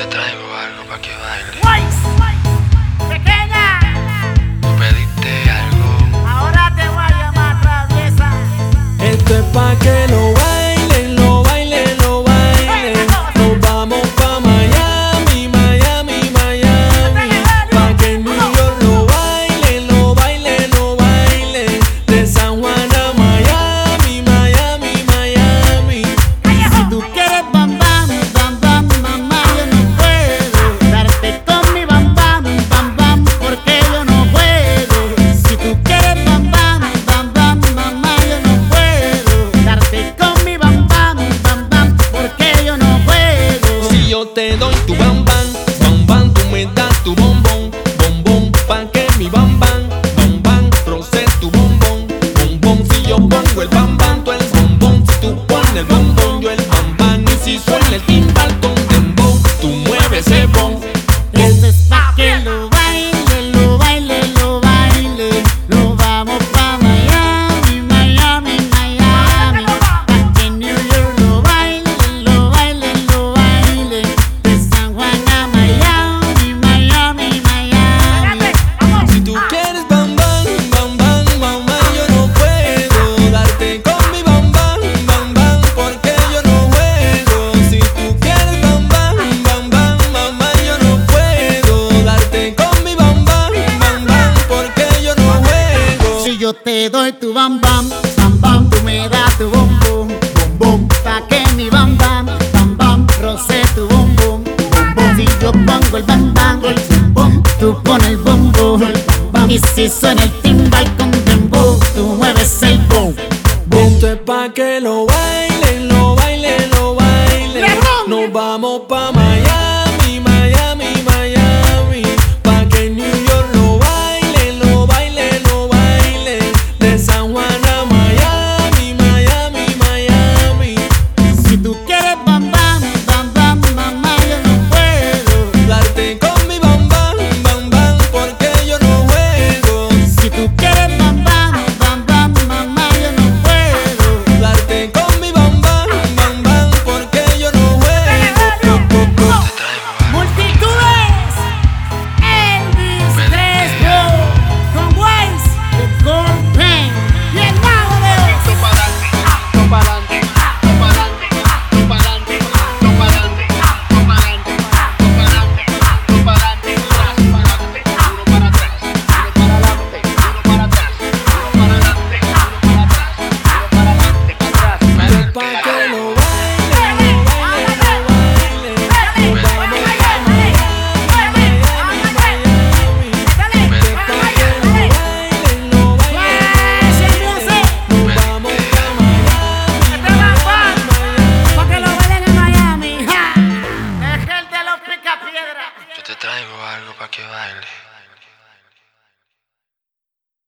te traigo algo pa' que baile. Pequeña, Tú pediste algo. ahora te voy a llamar traviesa. Esto es pa' que lo bailen, lo bailen, lo bailen. Nos vamos pa' Miami, Miami, Miami. Pa' que en New York lo bailen, lo bailen, lo bailen. De San Juan a Miami, Miami, Miami. Si tú quieres bam bam, bam bam, mamá, yo no puedo darte con mi bam bam, bam bam, porque yo no puedo. Si tú quieres bam bam, bam bam, mamá, yo no puedo darte con mi bam bam, bam bam, porque yo no puedo. Si yo te doy tu bam bam, tú me das tu bombón, bombón, pa' que mi bam bam, roce tu bombón, bombón. Si yo pongo el bam bam, tú el bombón. Si tú pones el bombón, yo el bam bam. Y si suena el timbal con dembow, tú mueves ese bom. Esto es pa' que lo baile, lo baile, lo baile. Lo vamos pa' Miami, Miami, Miami. Pa' que en New York lo baile, lo baile, lo baile. De San Juan a Miami, Miami, Miami. Si tú quieres bam bam, mamá, yo no puedo darte con mi bam bam, porque yo no juego. Si tú quieres bam bam, mamá, yo no puedo darte con mi bam bam, porque yo no juego. Si yo te doy tu bam bam, tú me das tu bom bom, bom bom. Pa' que mi bam bam, roce tu bom bom, bom bom. Si yo pongo el bam bom, tú pones el bom bom. Y si suena el timbal con dembow, tú mueves el bom, bom. Esto es pa' que lo bailen, lo bailen, lo bailen. Nos vamos pa' Miami, Miami, Miami. Pa' que en New York lo bailen, lo bailen, lo bailen. De San Juan a Miami, Miami, Miami. Si tú quieres bam bam, mamá, yo no puedo Darte con mi bam bam, porque yo no juego. Si tú quieres bam bam, mamá, yo no puedo Darte con mi bam bam, porque yo no juego. Te traigo algo. Multitudes, Elvis Crespo, con Wise, The Gold Pen y el mago de Oz. Pa' que lo bailen, lo bailen, lo bailen. Nos vamos pa' Miami, Miami, Miami. Pa' que lo bailen, lo bailen, lo bailen. Nos vamos pa' Miami, Miami, Pa' que lo bailen en Miami. Es el de los picapiedras. Yo te traigo algo pa' que baile.